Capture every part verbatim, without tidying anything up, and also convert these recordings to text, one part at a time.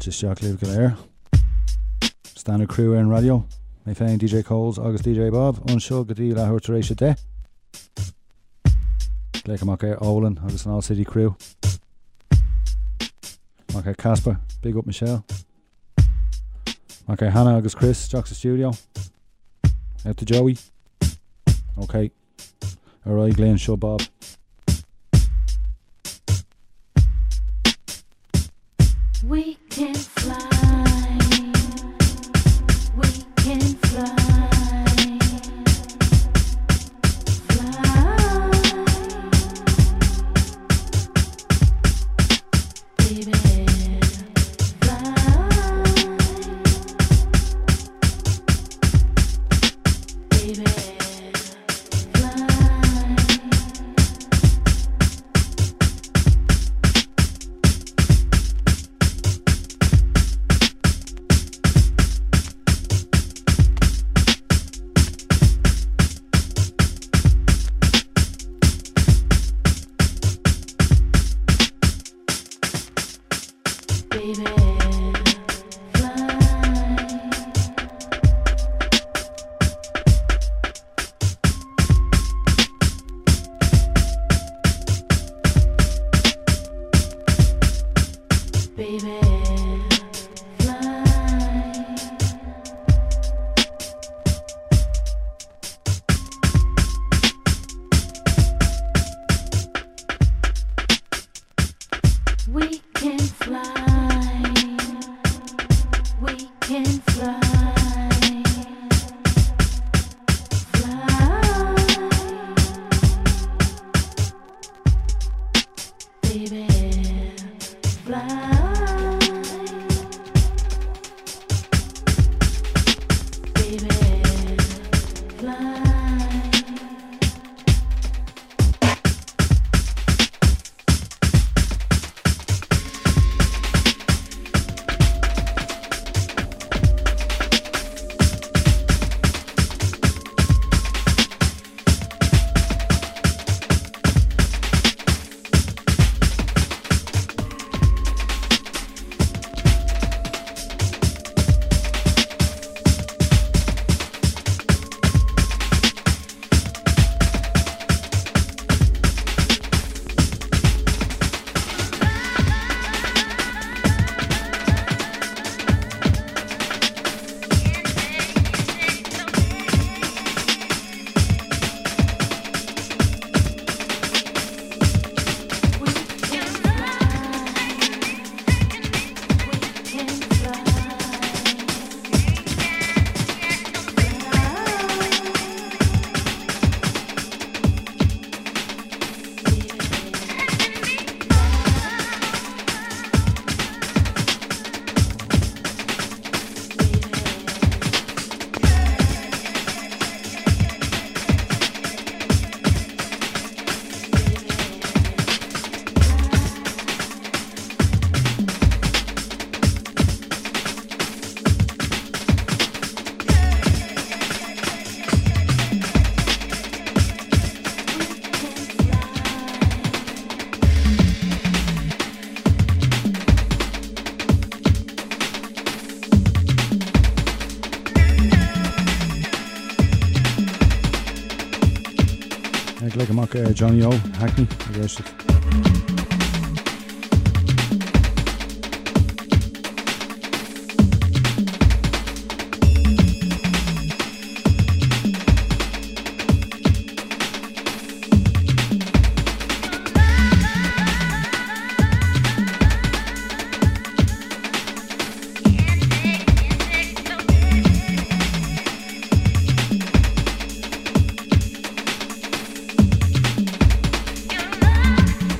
just Jock Liv Galair. Standard crew in radio. My fan D J Coles, August D J Bob, Unshug, Gadila, Hortarisha De. Like I'm okay, Olin, August an All City crew. Okay, Casper, big up Michelle. Okay, Hannah, August Chris, Jock's the studio. Out to Joey. Okay. Alright, Glenn, show Bob. We can fly, we can fly, fly, baby, fly, baby, fly. Like a mock uh, Johnny O, Hackney, I guess. You're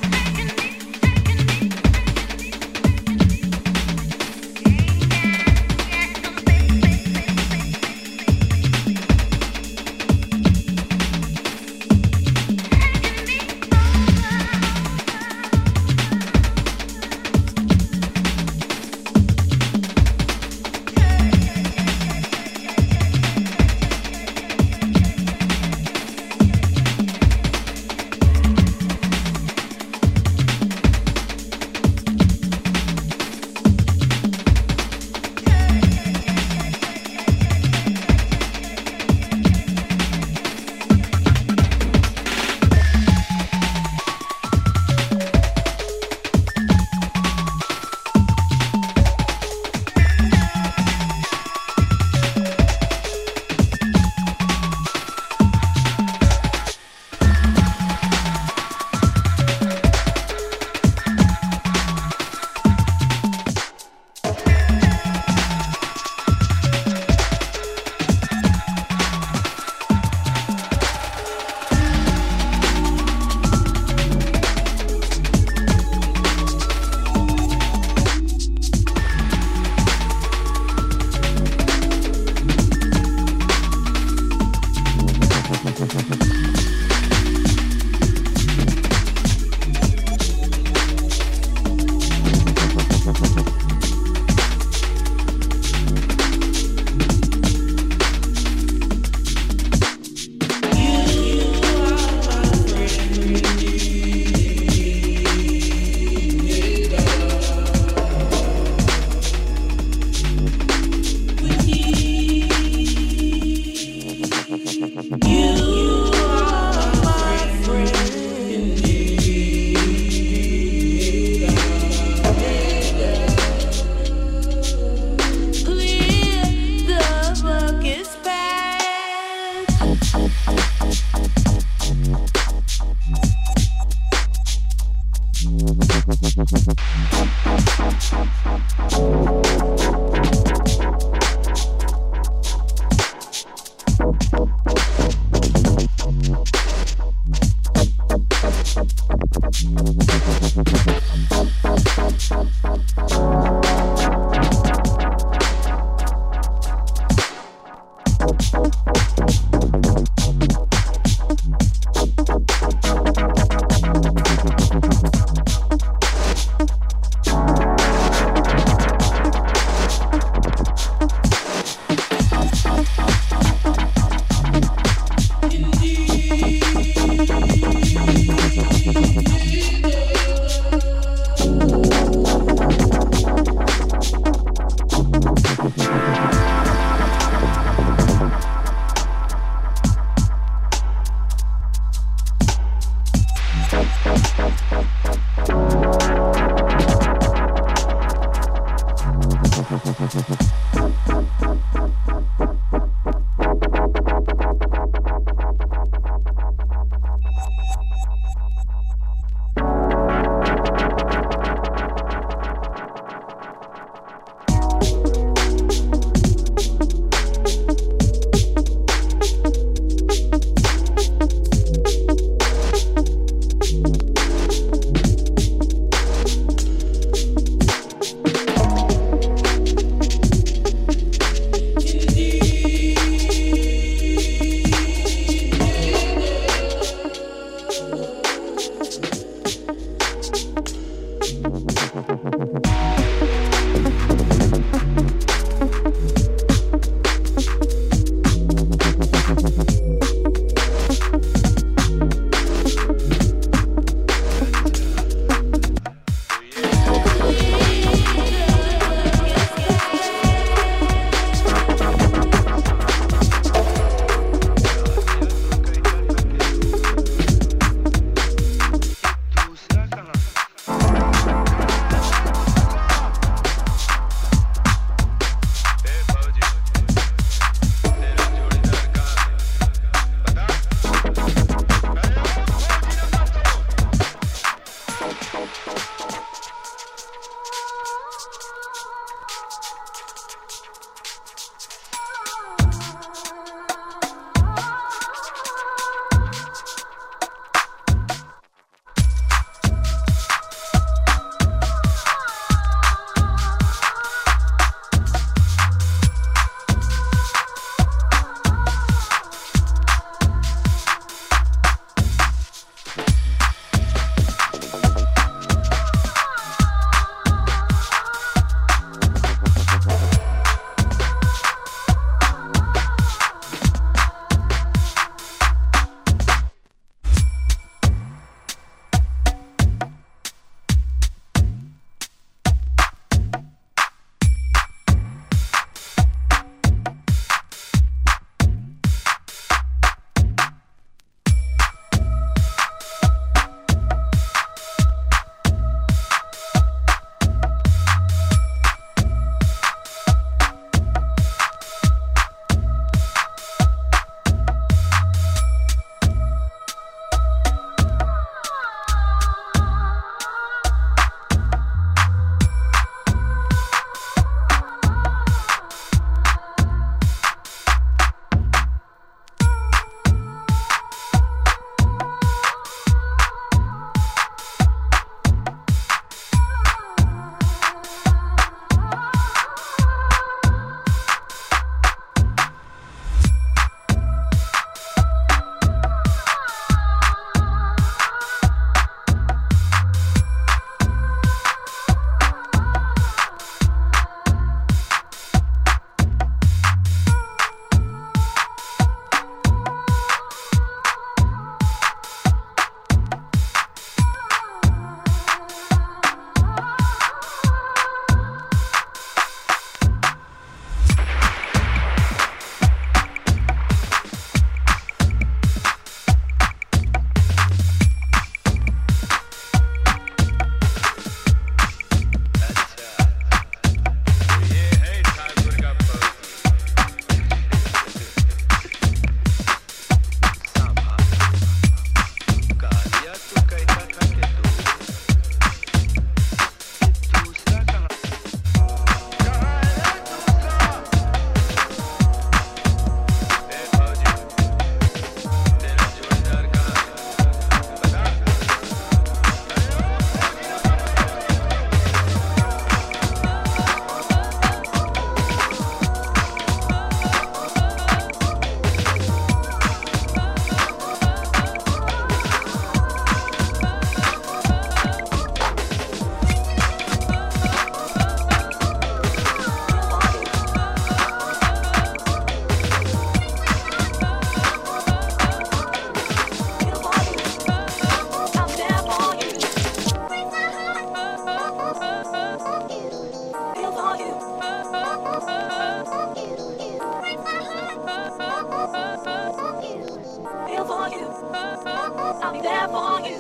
I'll be there for you.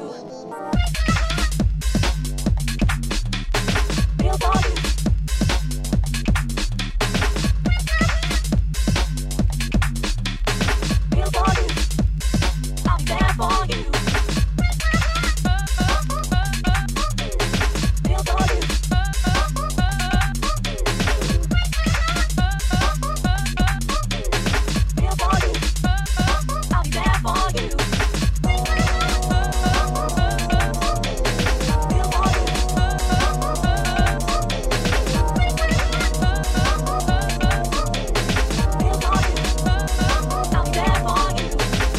Feel for you. Feel for you. I'll be there for you. Feel for you. Feel for you. I'll be there for you. Feel for you. Feel for you. I'll be there for you.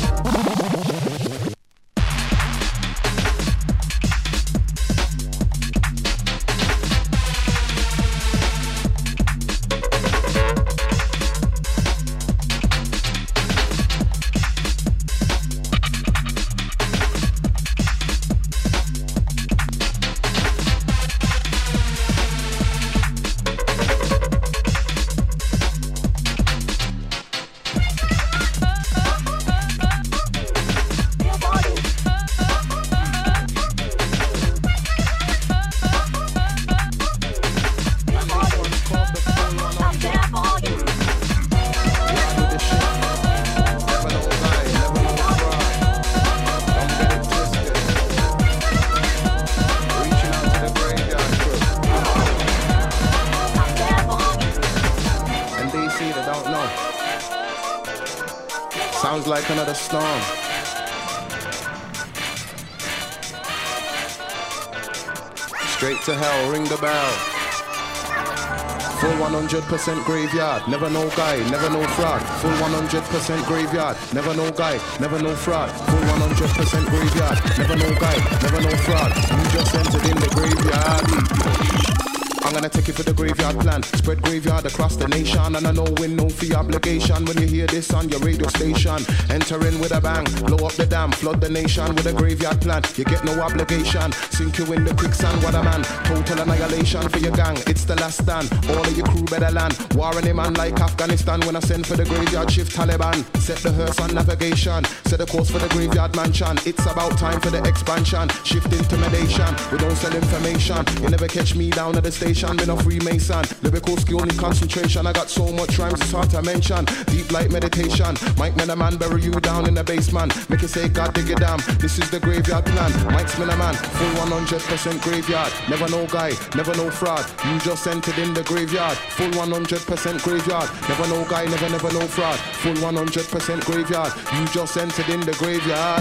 Feel for you. Feel for you. I'll be there for you. With the shit, never know lie, never know fraud. Don't get it twisted. Reaching out to the graveyard crew. I'll be there for you. And D C, they don't know. Sounds like another storm. Straight to hell, ring the bell. Full one hundred percent graveyard, never no guy, never no fraud. Full one hundred percent graveyard, never no guy, never no fraud. Full one hundred percent graveyard, never no guy, never no fraud. You just entered in the graveyard. I'm gonna take it for the graveyard plan. Spread graveyard across the nation, and I know win no fee obligation. When you hear this on your radio station, enter in with a bang, blow up the dam, flood the nation with a graveyard plan. You get no obligation, sink you in the quicksand. What a man, total annihilation for your gang. It's the last stand. All of your crew better land. War in a man like Afghanistan. When I send for the graveyard shift, Taliban set the hearse on navigation. Set the course for the graveyard mansion. It's about time for the expansion. Shift intimidation. We don't sell information. You never catch me down at the station. Been a Freemason. Lyrical skill need concentration. I got so much rhymes it's hard to mention. Deep like meditation. Mike Minaman bury you down in the basement. Make you say God dig it down. This is the graveyard plan. Mike's Minaman. Full one hundred percent graveyard. Never no guy. Never no fraud. You just entered in the graveyard. Full one hundred percent graveyard. Never no guy. Never never no fraud. Full one hundred percent graveyard. You just entered in the graveyard.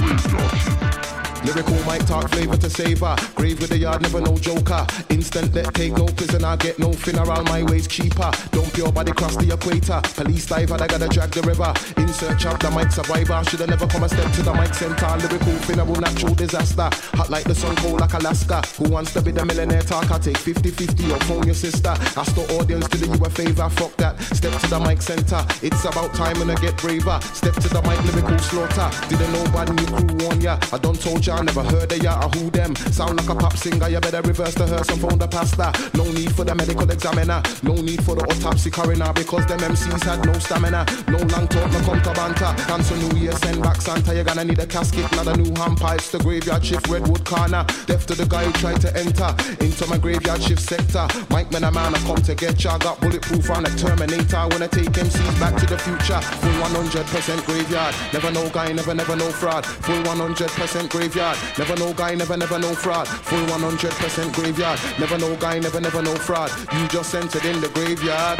Lyrical mic talk flavor to savor. Grave with the yard, never no joker. Instant that take no prisoner, get no funeral, my way's cheaper. Don't pure body cross the equator. Police dive and I gotta drag the river. In search of the mic survivor. Shoulda never come a step to the mic center. Lyrical funeral, natural disaster. Hot like the sun, cold like Alaska. Who wants to be the millionaire talker? Take fifty fifty or phone your sister. Ask the audience to do you a favor. Fuck that. Step to the mic center. It's about time when I get braver. Step to the mic, lyrical slaughter. Didn't nobody new crew on ya. I done told ya, never heard of ya or who them. Sound like a pop singer, you better reverse the hearse and phone the pastor. No need for the medical examiner. No need for the autopsy coroner. Because them M Cs had no stamina. No long talk, no come to banter. Cancel New Year, send back Santa. You're gonna need a casket, not a new hamper. It's the graveyard shift, Redwood corner. Deaf to the guy who tried to enter into my graveyard shift sector. Mike man, a man, I come to get ya. Got bulletproof on a Terminator. When I take M Cs back to the future. Full one hundred percent graveyard. Never no guy, never, never no fraud. Full one hundred percent graveyard. Never no guy, never, never no fraud. Full one hundred percent graveyard. Never no guy, never, never no fraud. You just entered in the graveyard.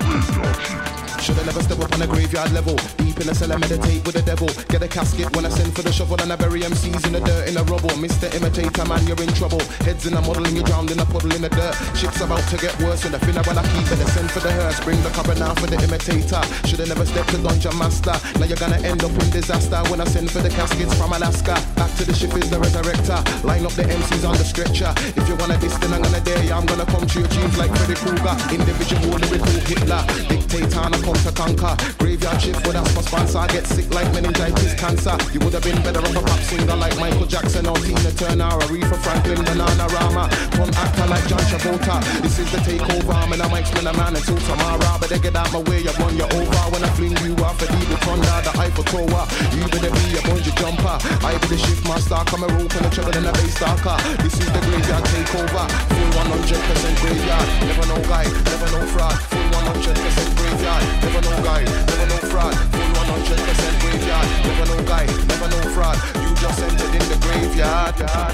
Shoulda never step up on a graveyard level. Deep in the cellar, meditate with the devil. Get a casket when I send for the shovel, and I bury M Cs in the dirt, in the rubble. Mister Imitator, man, you're in trouble. Heads in a model and you drowned in a puddle in the dirt. Shit's about to get worse, and the finna when I keep it. Send for the hearse, bring the cover now for the imitator. Shoulda never stepped to Dungeon Master. Now you're gonna end up in disaster when I send for the caskets from Alaska. Back to the ship is the resurrector. Line up the M Cs on the stretcher. If you wanna diss, then I'm gonna dare ya. I'm gonna come to your jeans like Freddy Krueger. Individual lyrical Hitler. Dictator, and I come come to conquer. Graveyard shift, well that's my sponsor. I get sick like meningitis, cancer. You would have been better off a pop singer like Michael Jackson or Tina Turner or Aretha Franklin, Banana Rama. One actor like John Travolta. This is the takeover. I'm in a mic, spin a man until tomorrow. But they get out my way, I run you over. When I fling you off a deep Honda, the Eiffel Tower. You better be a bungee jumper. I be the shift master, come a rope and a treble and a bass stalker. This is the graveyard takeover. Full one hundred percent graveyard. Never no guy, never no fraud. Full one hundred percent graveyard. Never no guy, never no fraud. Full one hundred percent graveyard. Never no guy, never no fraud. You just entered in the graveyard.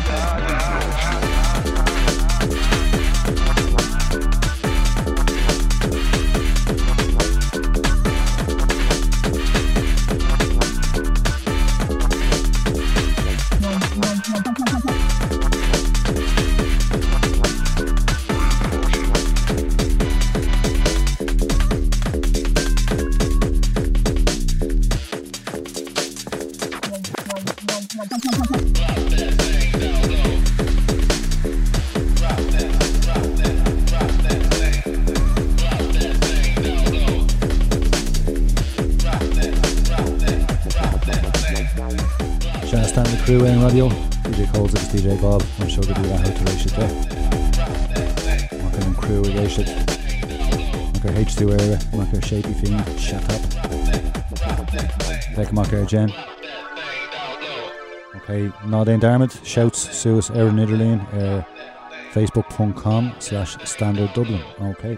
Crew in radio, D J Coles, it's D J Bob, I'm sure to do that how to race it there. Marker and crew race it. Marker H two area, marker Shapey Fiend, shut up. Take marker Jen. Okay, Nadain Darmid, shouts, Suez, Erin Niderleen, uh, facebook.com slash standard Dublin. Okay.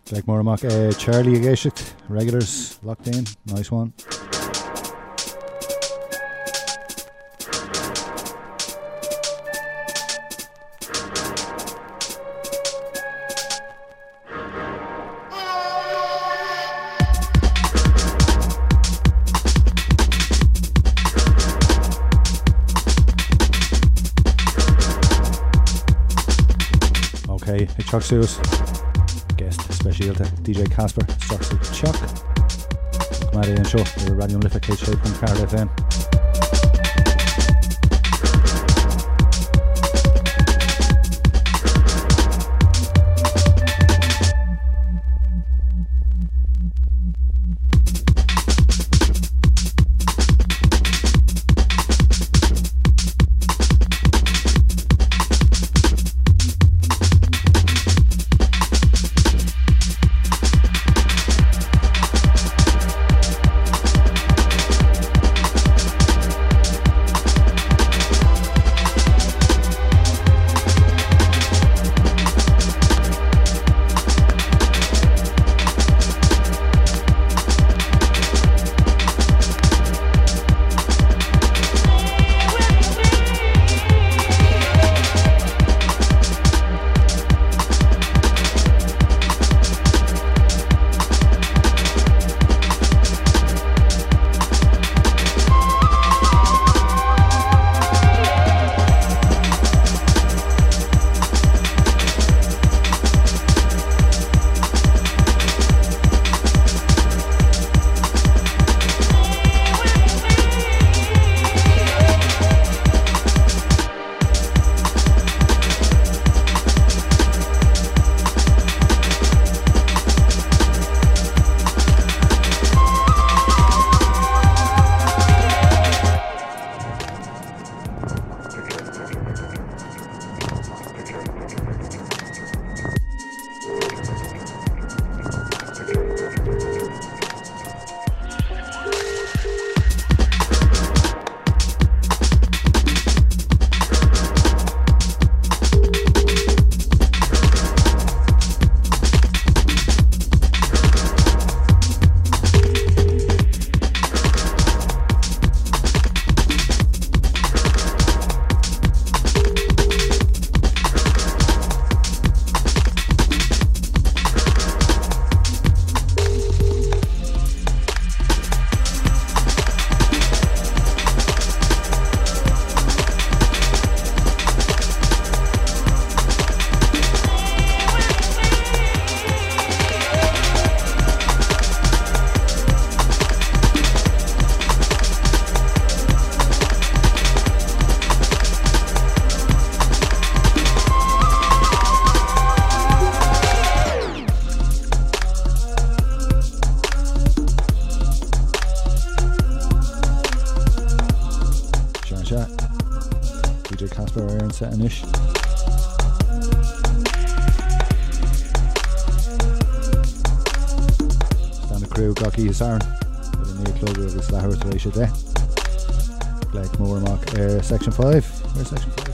Like Moramak, uh, Charlie Agashik, regulars locked in, nice one. Okay, hey Chuck Seuss. Guest special to D J Casper, Stocks with Chuck. Come out here and show your Radio Liffey H J from Card F M. Setting-ish. Stand the crew, Gocky Hasaran, with a new club of this Lahore Today there. Like Moramak, uh, section five. Where's section five?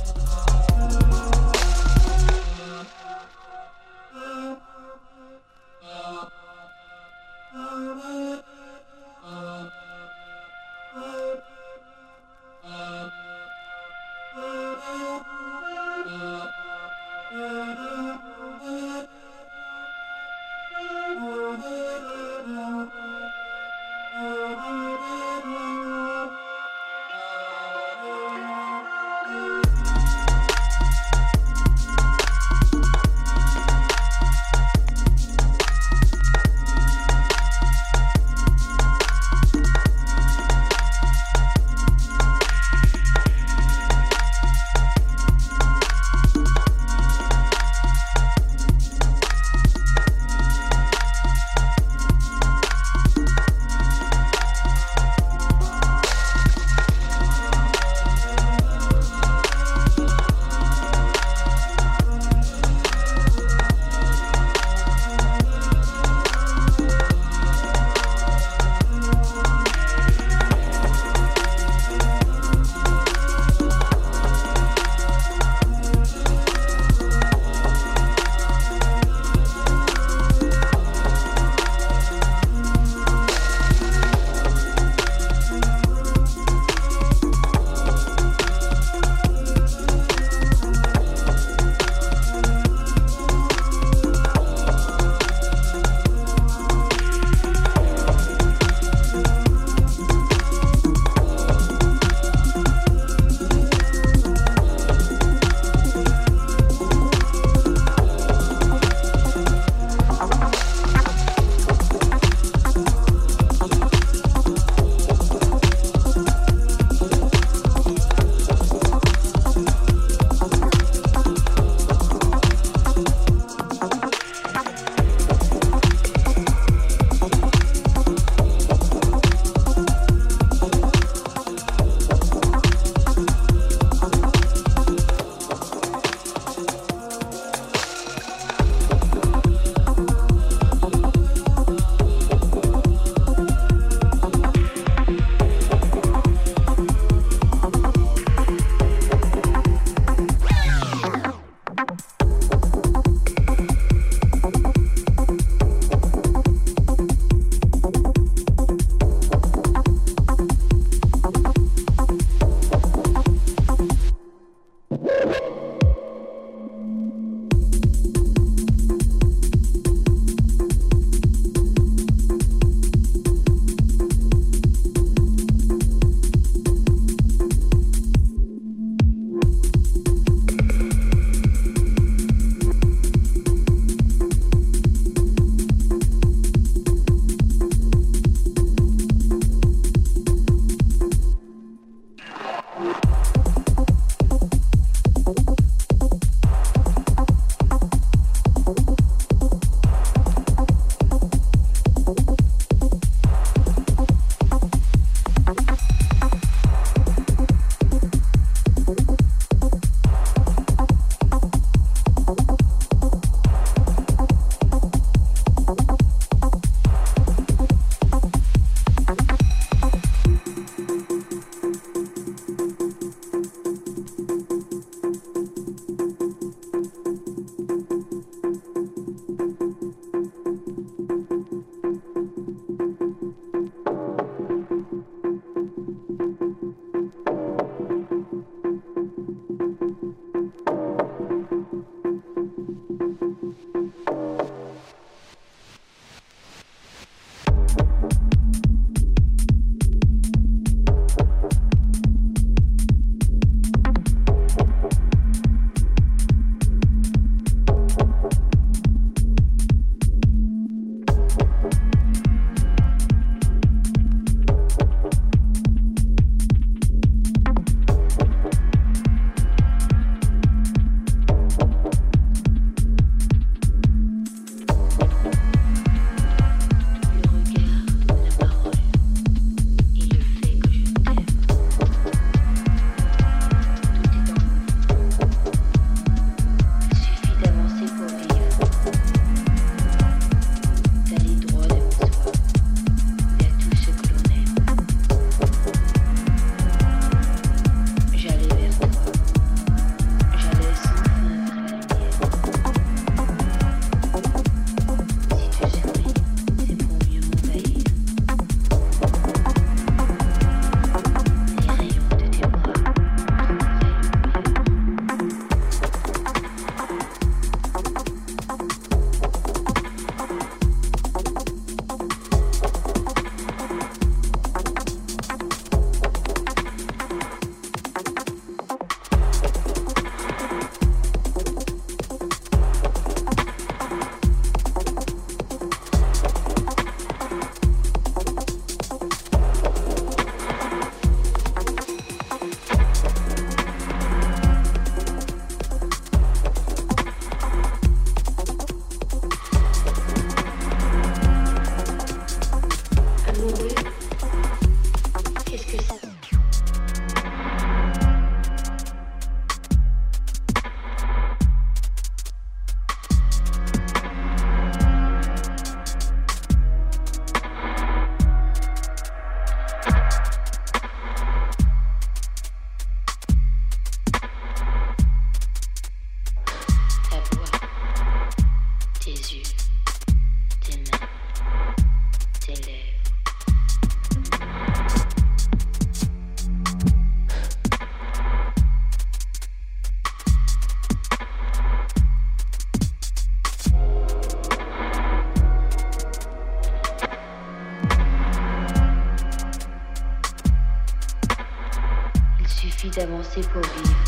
suffit d'avancer pour vivre,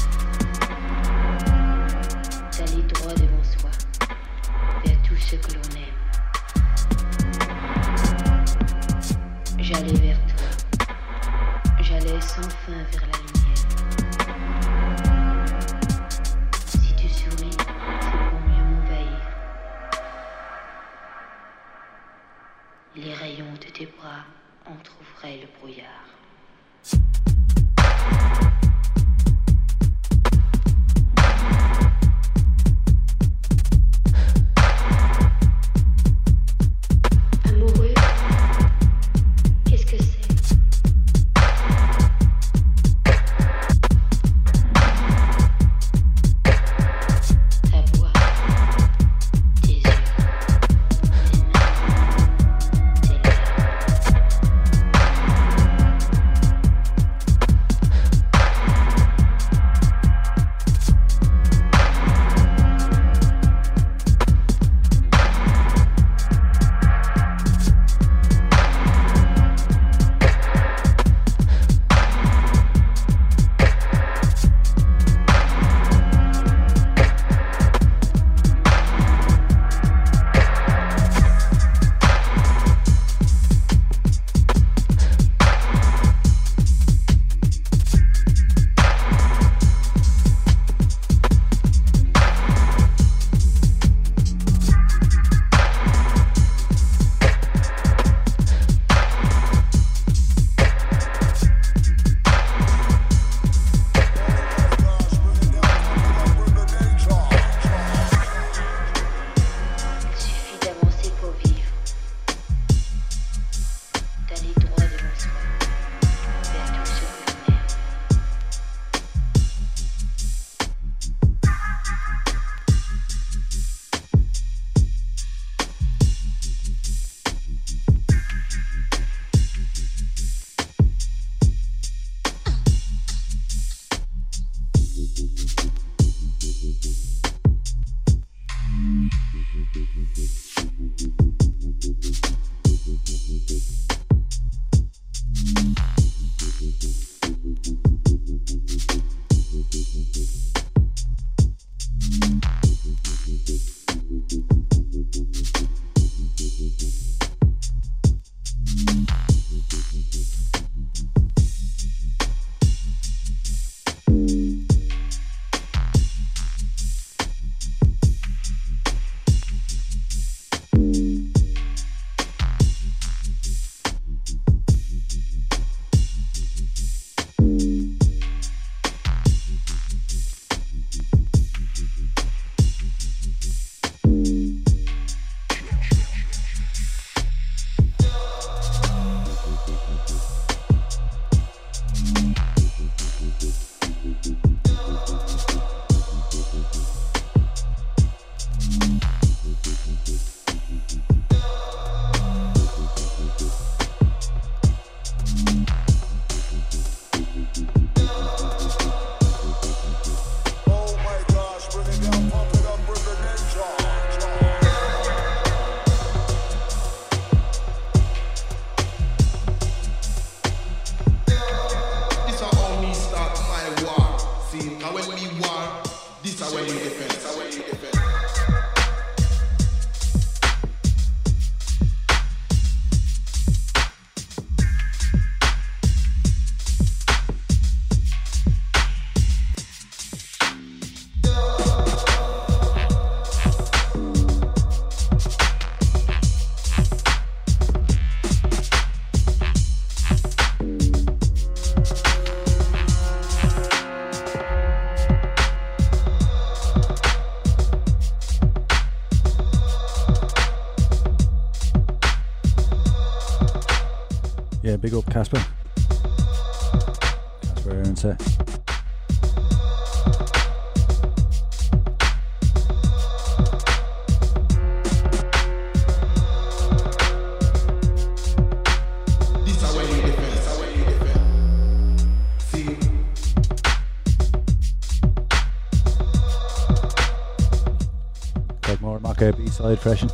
d'aller droit devant soi, vers tout ce que l'on aime. J'allais vers toi, j'allais sans fin vers la lumière. Si tu souris, c'est pour mieux m'envahir. Les rayons de tes bras entr'ouvraient le brouillard. Amoureux, qu'est-ce que c'est? Ta voix, tes yeux, tes mains, tes lèvres. Yeah, big up Casper. Casper earns it. Like more Maka B-side freshen.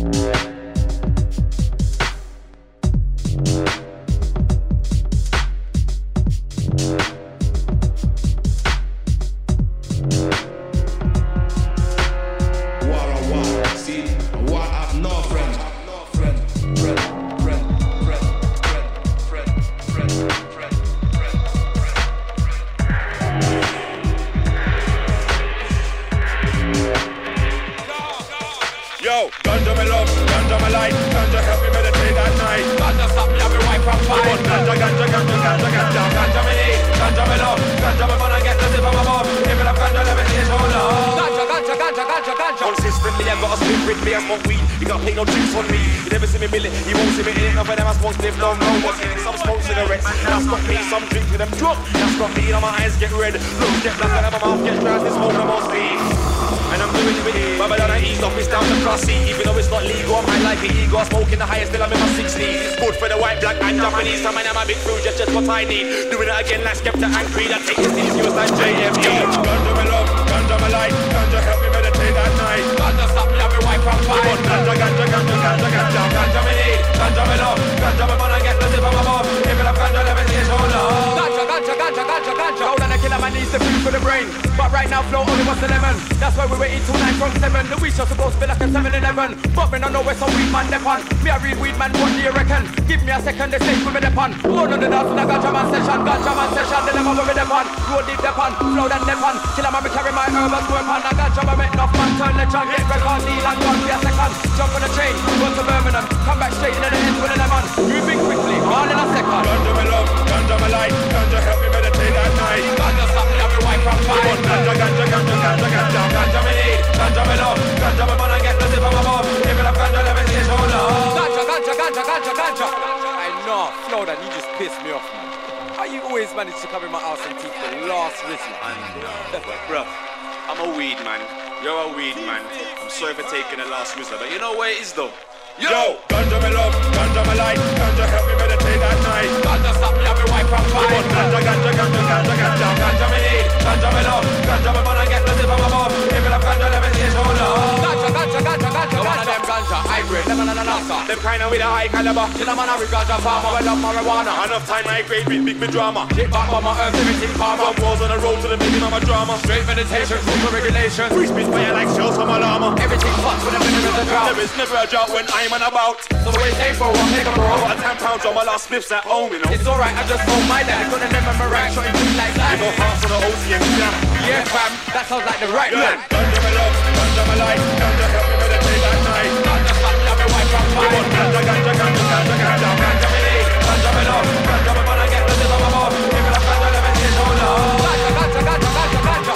Spliffs at home, you know. It's alright, I just told my dad. Gonna never miracle shot him like that. You go half on the O C M jam. Yeah, fam, that sounds like the right plan. Ganja my love, ganja my life, ganja help me meditate that night. Ganja stop me, I've been wiped from five. Ganja, ganja, ganja, ganja, ganja, ganja me need. Ganja my love, ganja my man, I get the zip on my mouth. Give it up, ganja, let me see it all up. Ganja, ganja, ganja, ganja, ganja.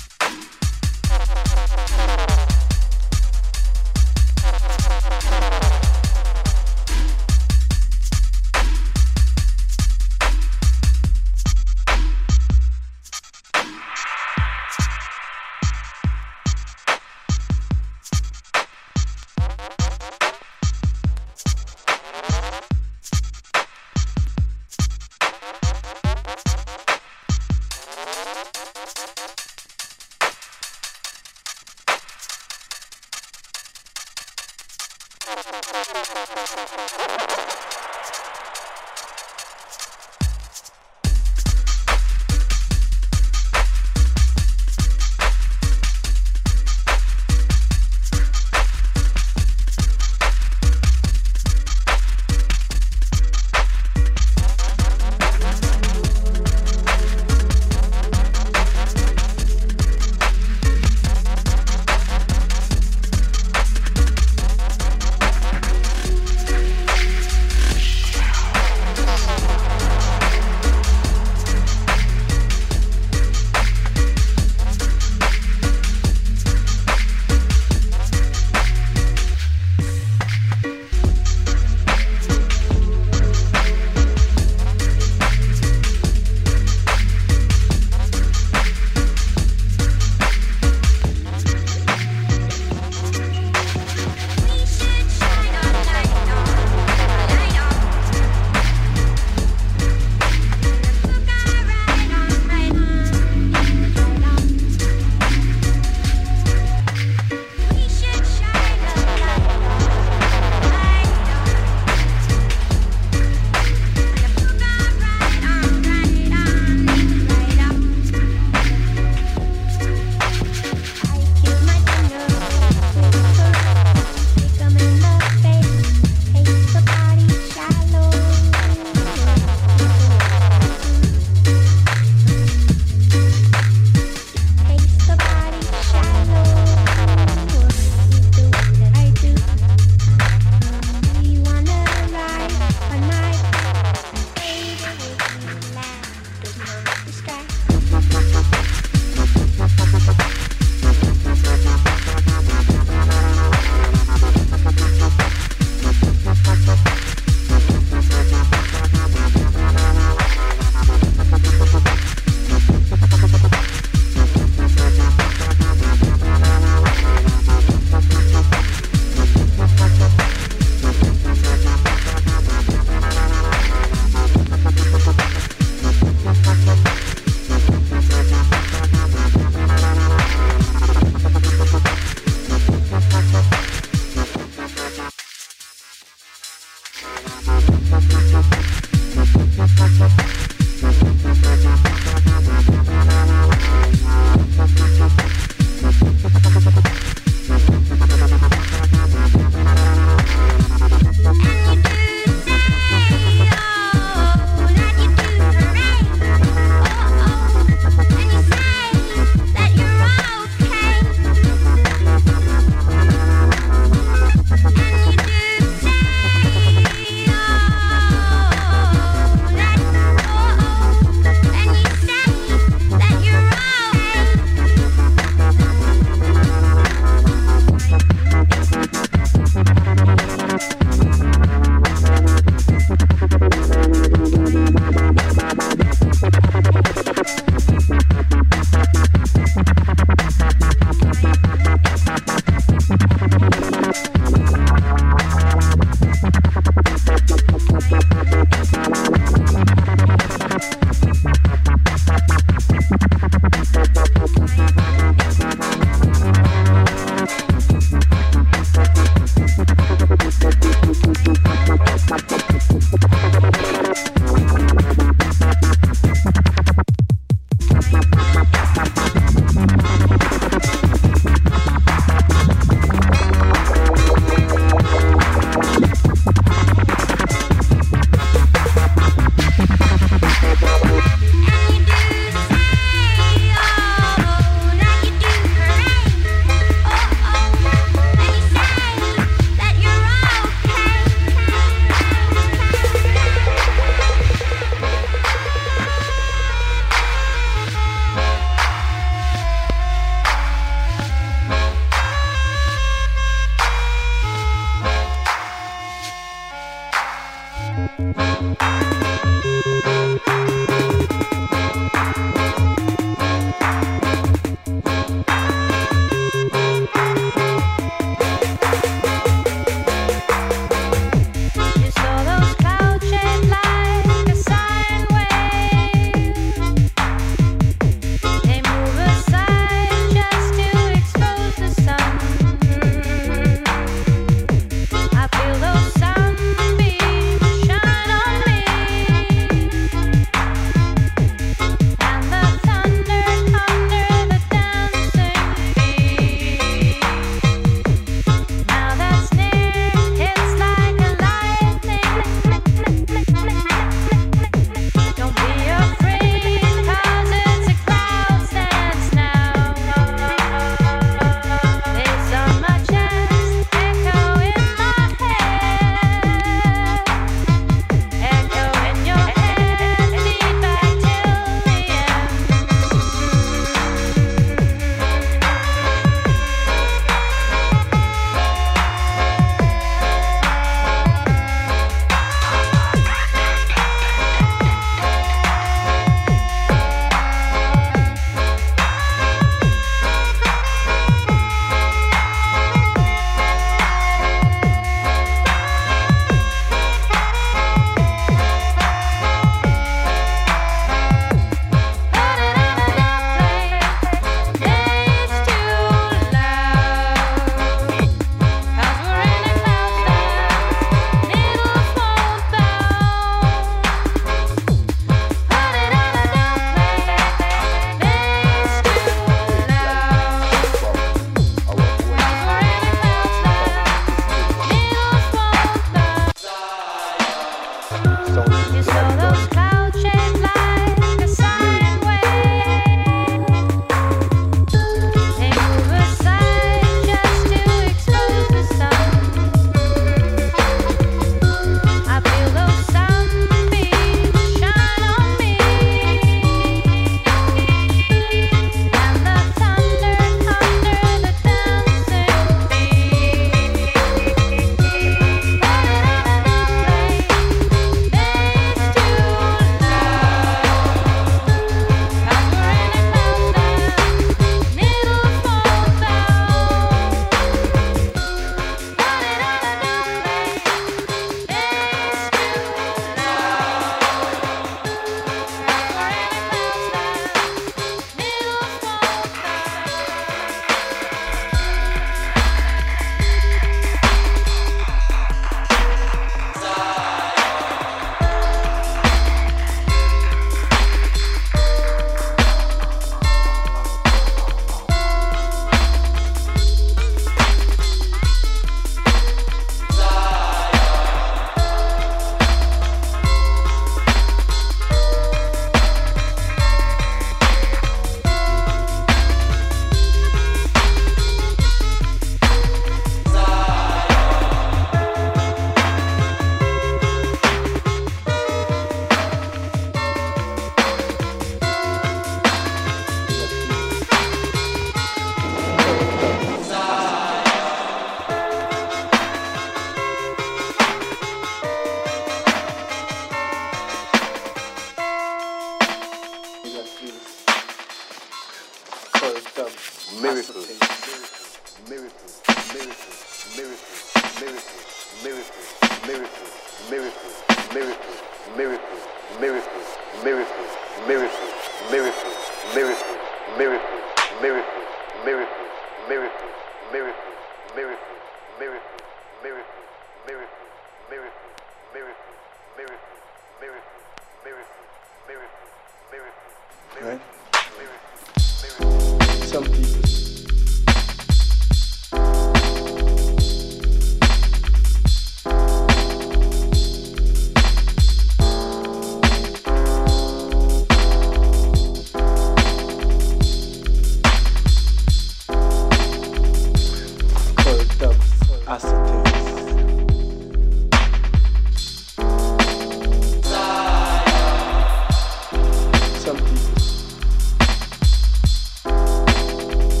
Some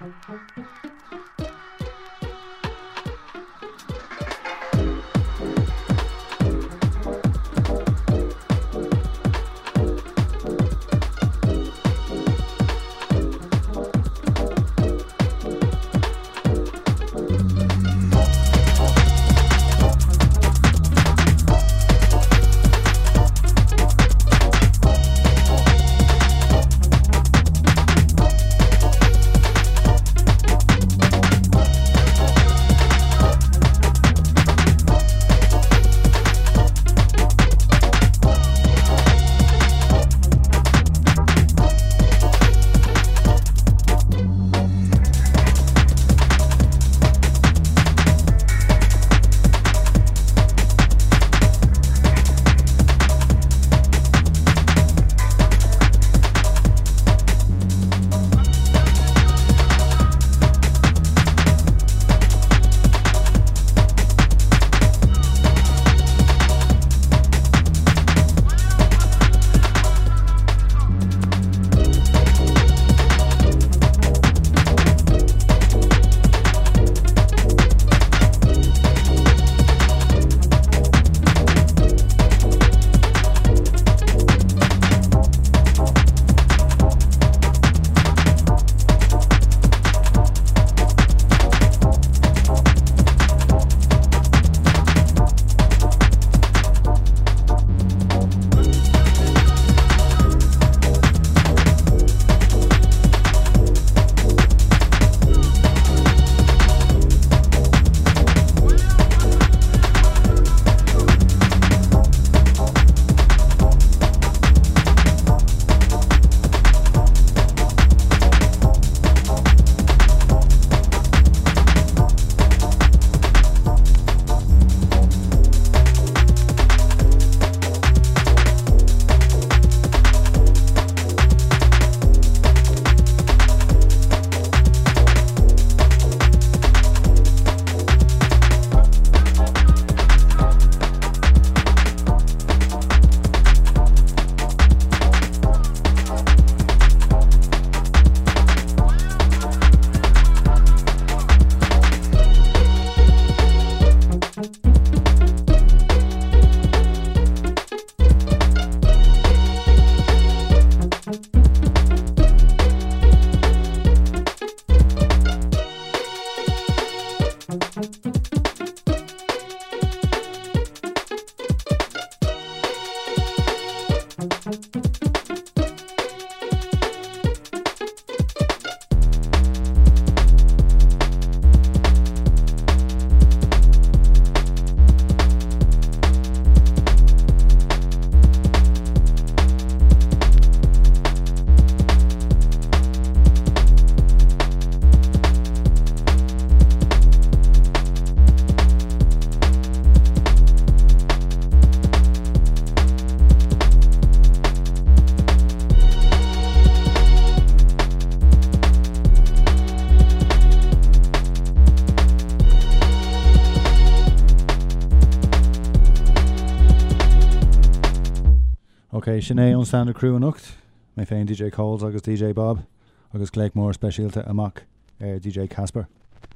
Ok, Sinead on standard crew an ucht. My féin D J Coles agus D J Bob agus Clegg Moore specialta amach uh, D J Casper.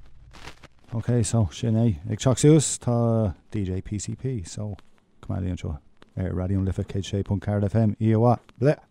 Ok, so Sinead ag teach suas tá D J P C P, so come on, show. Uh, Radio Lifa K J Punk Card F M E O A. Bleh.